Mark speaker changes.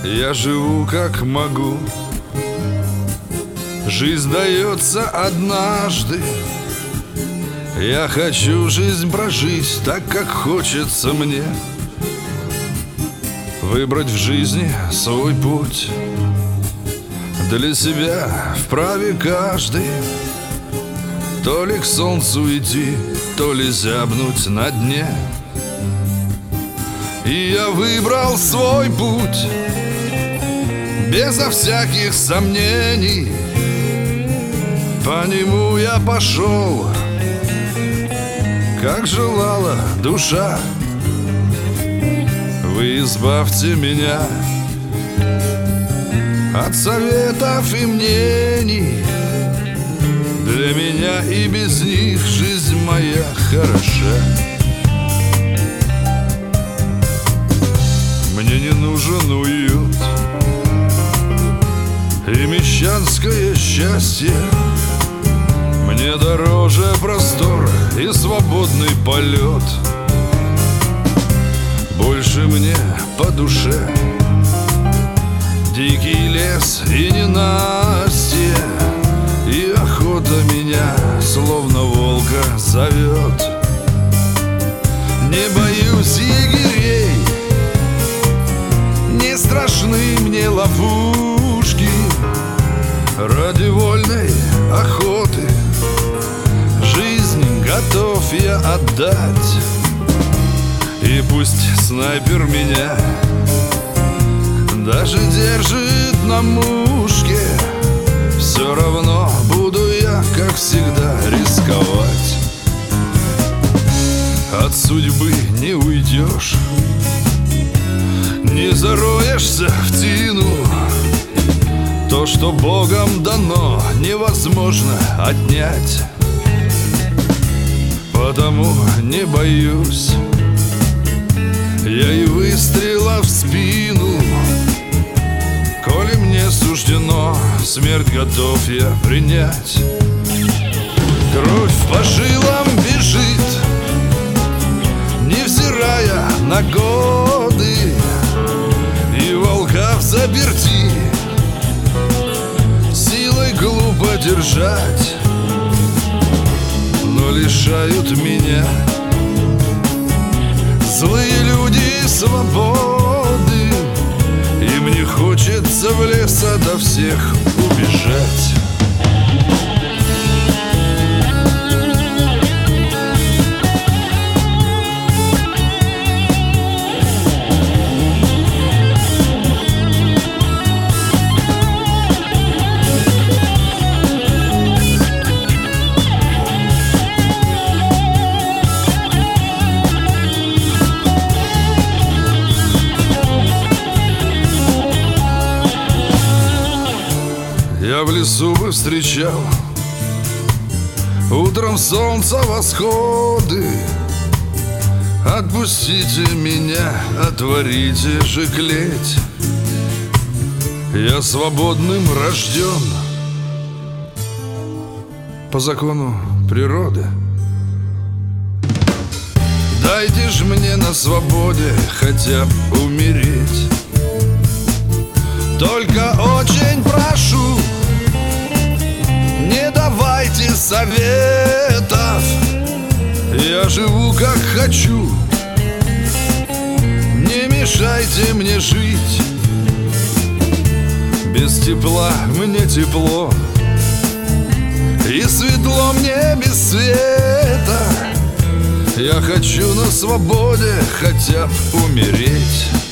Speaker 1: Я живу как могу. Жизнь дается однажды. Я хочу жизнь прожить так, как хочется мне. Выбрать в жизни свой путь. Для себя вправе каждый. То ли к солнцу идти, то ли зябнуть на дне. И я выбрал свой путь безо всяких сомнений. По нему я пошел, как желала душа. Вы избавьте меня от советов и мнений. Для меня и без них жизнь моя хороша. Мне не нужен уют и мещанское счастье. Мне дороже простор и свободный полет. Больше мне по душе дикий лес и ненастье. И охота меня словно волка зовет. Не боюсь егерей, не страшны мне ловушки. Ради вольной охоты жизнь готов я отдать. И пусть снайпер меня даже держит на мушке, все равно буду я, как всегда, рисковать. От судьбы не уйдешь, не зароешься в тину. То, что Богом дано, невозможно отнять. Потому не боюсь я и выстрела в спину. Коли мне суждено, смерть готов я принять. Кровь по жилам бежит, невзирая на годы. И волка взаперти силой глупо держать. Но лишают меня злые люди свободы. И мне хочется в лес ото всех убежать. Я в лесу бы встречал утром солнца восходы. Отпустите меня, отворите же клеть. Я свободным рожден по закону природы. Дайте ж мне на свободе хотя бы умереть. Только очень прошу, не давайте советов. Я живу как хочу, не мешайте мне жить. Без тепла мне тепло, и светло мне без света. Я хочу на свободе хотя бы умереть.